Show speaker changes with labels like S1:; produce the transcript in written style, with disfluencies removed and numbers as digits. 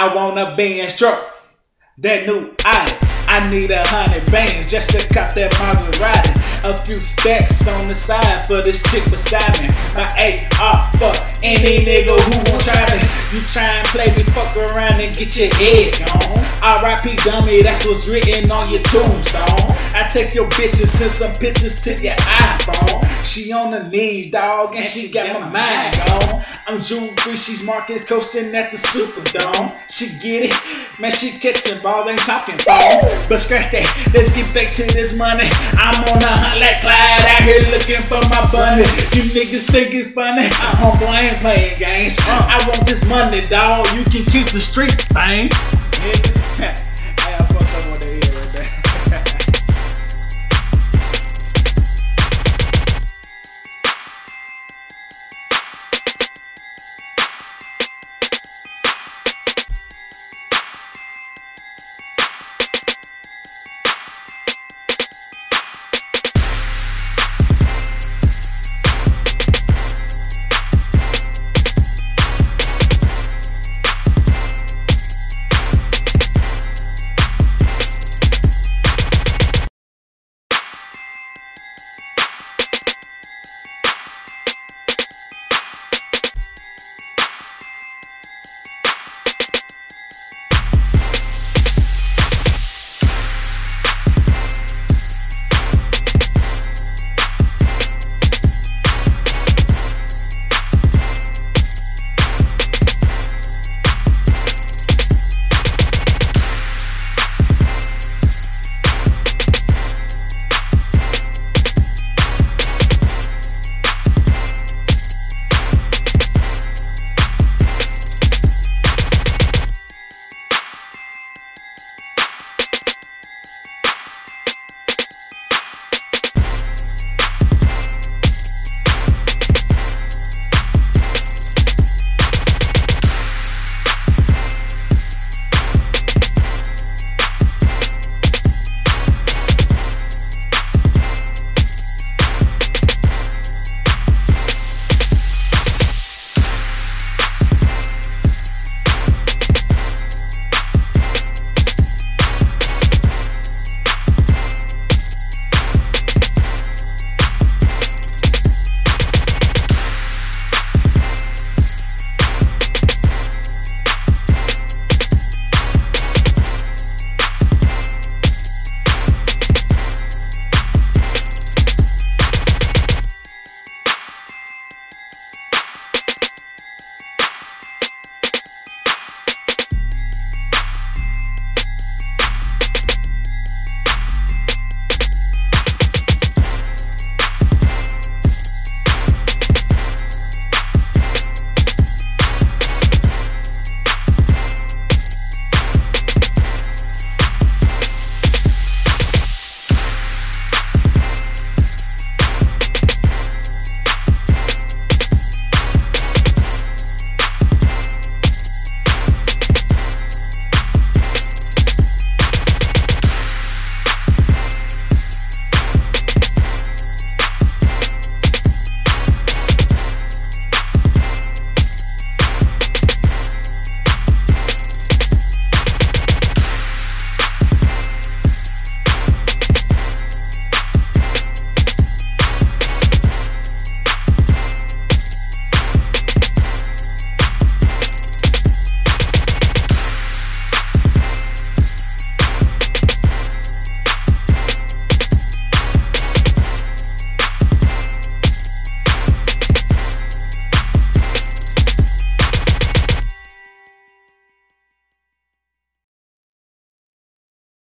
S1: I want a Benz truck, that new Audi. I need 100 bands just to cop that Maserati. A few stacks on the side for this chick beside me. My AR fuck any nigga who won't try me. You try and play me, fuck around and get your head gone. R.I.P. dummy, that's what's written on your tombstone. I take your bitches, send some pictures to your iPhone. She on the knees, dog, and she got my mind gone. I'm jewelry, she's Marcus coasting at the Superdome. She get it, man, she catching balls, ain't talking phone. But scratch that, let's get back to this money. I'm on a hunt like Clyde, out here looking for my bunny. You niggas think it's funny? Homeboy, I ain't playing games. I want this money, dog, you can keep the street thing.